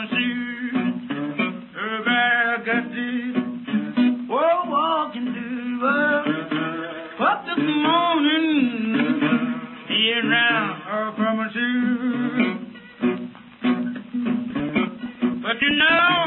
my shoes. Everybody got to walking through up this morning, getting round her from my shoes. But you know